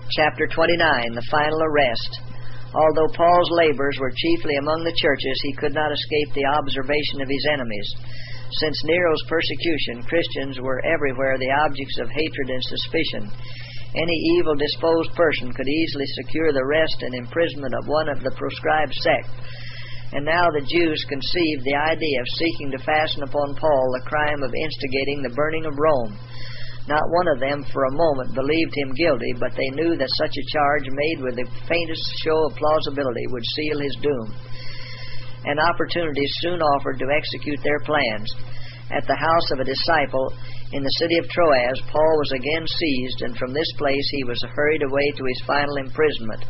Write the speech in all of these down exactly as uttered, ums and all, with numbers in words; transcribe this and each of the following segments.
Chapter twenty-nine, the final arrest. Although Paul's labors were chiefly among the churches, he could not escape the observation of his enemies. Since Nero's persecution, Christians were everywhere the objects of hatred and suspicion. Any evil-disposed person could easily secure the arrest and imprisonment of one of the proscribed sect. And now the Jews conceived the idea of seeking to fasten upon Paul the crime of instigating the burning of Rome. Not one of them for a moment believed him guilty, but they knew that such a charge made with the faintest show of plausibility would seal his doom. An opportunity soon offered to execute their plans. At the house of a disciple in the city of Troas, Paul was again seized, and from this place he was hurried away to his final imprisonment.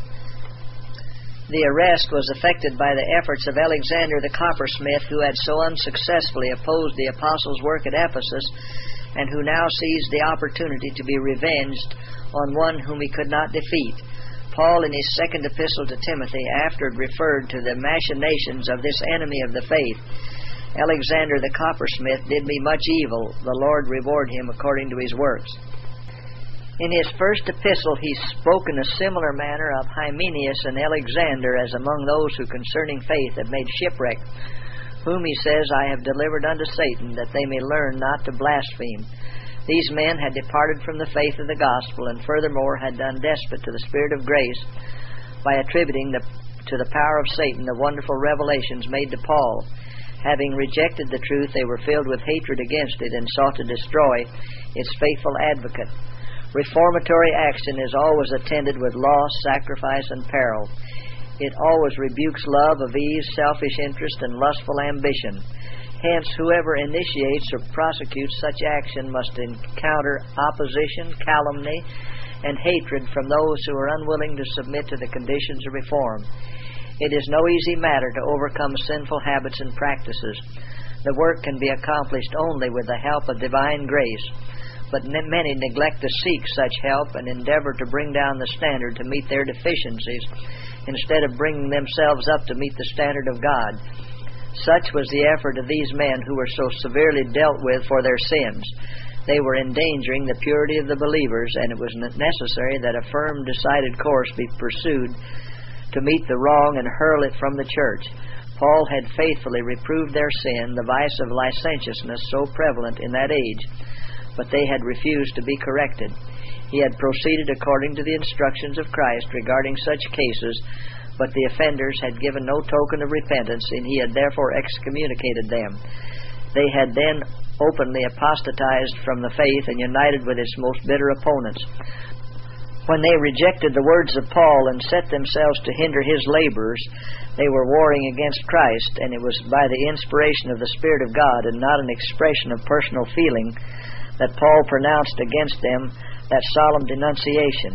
The arrest was effected by the efforts of Alexander the coppersmith, who had so unsuccessfully opposed the apostles' work at Ephesus, and who now seized the opportunity to be revenged on one whom he could not defeat. Paul, in his second epistle to Timothy, afterward referred to the machinations of this enemy of the faith. Alexander the coppersmith did me much evil. The Lord reward him according to his works. In his first epistle he spoke in a similar manner of Hymenaeus and Alexander as among those who concerning faith had made shipwreck, whom he says, I have delivered unto Satan, that they may learn not to blaspheme. These men had departed from the faith of the gospel, and furthermore had done despite to the Spirit of grace by attributing the, to the power of Satan the wonderful revelations made to Paul. Having rejected the truth, they were filled with hatred against it and sought to destroy its faithful advocate. Reformatory action is always attended with loss, sacrifice, and peril. It always rebukes love of ease, selfish interest, and lustful ambition. Hence, whoever initiates or prosecutes such action must encounter opposition, calumny, and hatred from those who are unwilling to submit to the conditions of reform. It is no easy matter to overcome sinful habits and practices. The work can be accomplished only with the help of divine grace, but many neglect to seek such help and endeavor to bring down the standard to meet their deficiencies, instead of bringing themselves up to meet the standard of God. Such was the effort of these men who were so severely dealt with for their sins. They were endangering the purity of the believers, and it was necessary that a firm, decided course be pursued to meet the wrong and hurl it from the church. Paul had faithfully reproved their sin, the vice of licentiousness so prevalent in that age, but they had refused to be corrected. He had proceeded according to the instructions of Christ regarding such cases, but the offenders had given no token of repentance, and he had therefore excommunicated them. They had then openly apostatized from the faith and united with its most bitter opponents. When they rejected the words of Paul and set themselves to hinder his labors, they were warring against Christ, and it was by the inspiration of the Spirit of God and not an expression of personal feeling that Paul pronounced against them that solemn denunciation.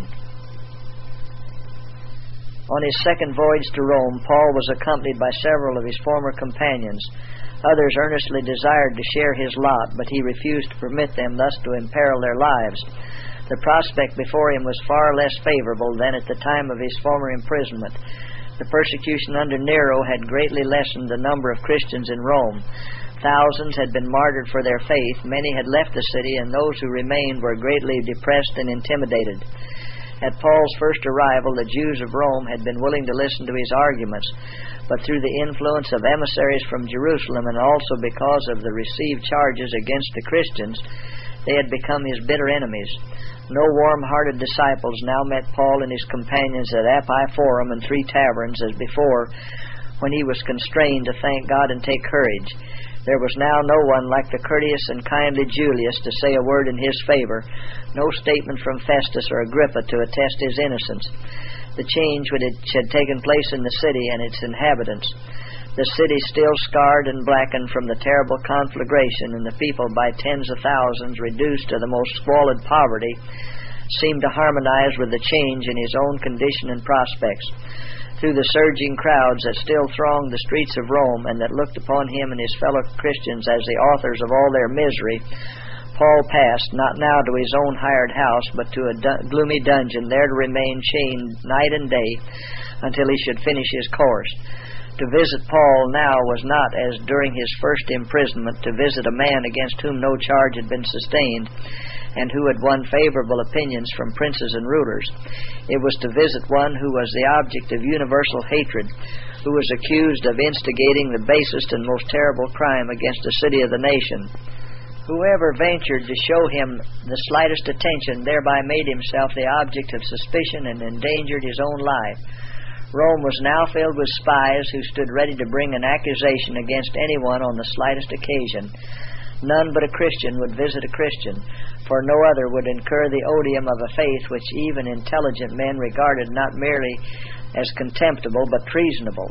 On his second voyage to Rome, Paul was accompanied by several of his former companions. Others earnestly desired to share his lot, but he refused to permit them thus to imperil their lives. The prospect before him was far less favorable than at the time of his former imprisonment. The persecution under Nero had greatly lessened the number of Christians in Rome. Thousands had been martyred for their faith, many had left the city, and those who remained were greatly depressed and intimidated. At Paul's first arrival, the Jews of Rome had been willing to listen to his arguments, but through the influence of emissaries from Jerusalem, and also because of the received charges against the Christians, they had become his bitter enemies. No warm-hearted disciples now met Paul and his companions at Epiphorum and Three Taverns as before, when he was constrained to thank God and take courage. There was now no one like the courteous and kindly Julius to say a word in his favor, no statement from Festus or Agrippa to attest his innocence. The change which had taken place in the city and its inhabitants, the city still scarred and blackened from the terrible conflagration, and the people by tens of thousands reduced to the most squalid poverty, seemed to harmonize with the change in his own condition and prospects. Through the surging crowds that still thronged the streets of Rome, and that looked upon him and his fellow Christians as the authors of all their misery, Paul passed, not now to his own hired house, but to a du- gloomy dungeon, there to remain chained night and day until he should finish his course. To visit Paul now was not, as during his first imprisonment, to visit a man against whom no charge had been sustained, and who had won favorable opinions from princes and rulers. It was to visit one who was the object of universal hatred, who was accused of instigating the basest and most terrible crime against a city of the nation. Whoever ventured to show him the slightest attention thereby made himself the object of suspicion and endangered his own life. Rome was now filled with spies who stood ready to bring an accusation against anyone on the slightest occasion. None but a Christian would visit a Christian, for no other would incur the odium of a faith which even intelligent men regarded not merely as contemptible but treasonable.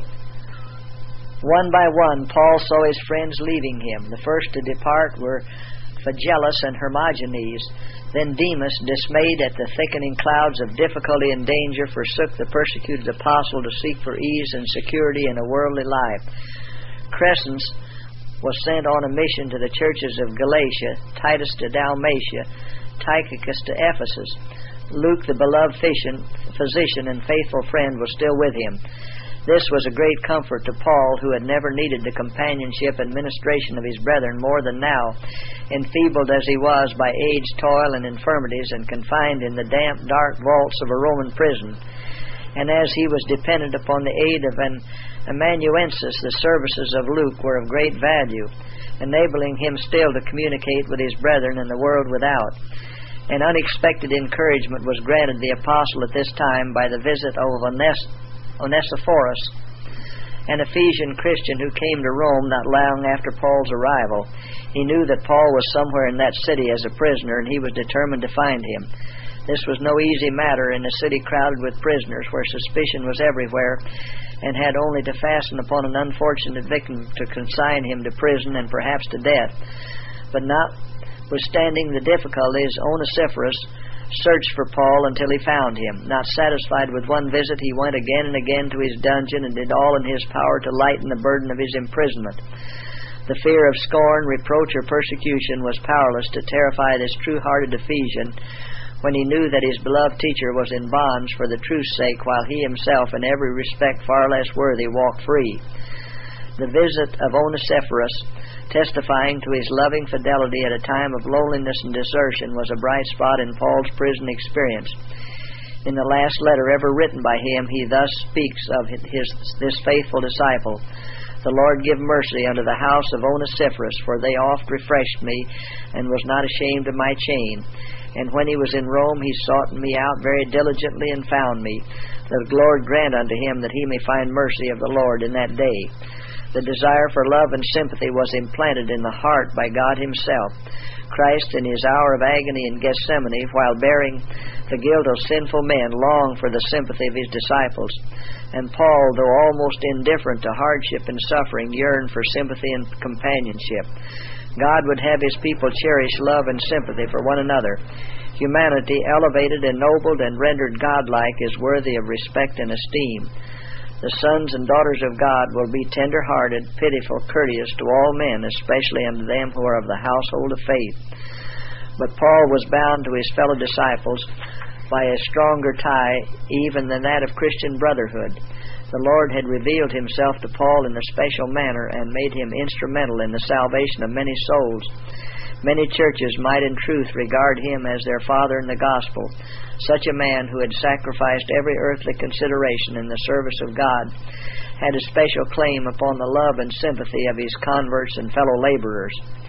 One by one, Paul saw his friends leaving him. The first to depart were Phygellus and Hermogenes. Then Demas, dismayed at the thickening clouds of difficulty and danger, forsook the persecuted apostle to seek for ease and security in a worldly life. Crescens was sent on a mission to the churches of Galatia, Titus to Dalmatia, Tychicus to Ephesus. Luke, the beloved physician and faithful friend, was still with him. This was a great comfort to Paul, who had never needed the companionship and ministration of his brethren more than now, enfeebled as he was by age, toil, and infirmities, and confined in the damp, dark vaults of a Roman prison. And as he was dependent upon the aid of an amanuensis, the services of Luke were of great value, enabling him still to communicate with his brethren in the world without. An unexpected encouragement was granted the apostle at this time by the visit of Ones- Onesiphorus, an Ephesian Christian who came to Rome not long after Paul's arrival. He knew that Paul was somewhere in that city as a prisoner, and he was determined to find him. This was no easy matter in a city crowded with prisoners, where suspicion was everywhere, and had only to fasten upon an unfortunate victim to consign him to prison and perhaps to death. But notwithstanding the difficulties, Onesiphorus searched for Paul until he found him. Not satisfied with one visit, he went again and again to his dungeon and did all in his power to lighten the burden of his imprisonment. The fear of scorn, reproach, or persecution was powerless to terrify this true-hearted Ephesian, when he knew that his beloved teacher was in bonds for the truth's sake, while he himself, in every respect far less worthy, walked free. The visit of Onesiphorus, testifying to his loving fidelity at a time of loneliness and desertion, was a bright spot in Paul's prison experience. In the last letter ever written by him, he thus speaks of his this faithful disciple: "The Lord give mercy unto the house of Onesiphorus, for they oft refreshed me, and was not ashamed of my chain. And when he was in Rome, he sought me out very diligently and found me. The Lord grant unto him that he may find mercy of the Lord in that day." The desire for love and sympathy was implanted in the heart by God himself. Christ, in his hour of agony in Gethsemane, while bearing the guilt of sinful men, longed for the sympathy of his disciples. And Paul, though almost indifferent to hardship and suffering, yearned for sympathy and companionship. God would have his people cherish love and sympathy for one another. Humanity, elevated, ennobled, and rendered godlike, is worthy of respect and esteem. The sons and daughters of God will be tender-hearted, pitiful, courteous to all men, especially unto them who are of the household of faith. But Paul was bound to his fellow disciples by a stronger tie even than that of Christian brotherhood. The Lord had revealed himself to Paul in a special manner and made him instrumental in the salvation of many souls. Many churches might in truth regard him as their father in the gospel. Such a man, who had sacrificed every earthly consideration in the service of God, had a special claim upon the love and sympathy of his converts and fellow laborers.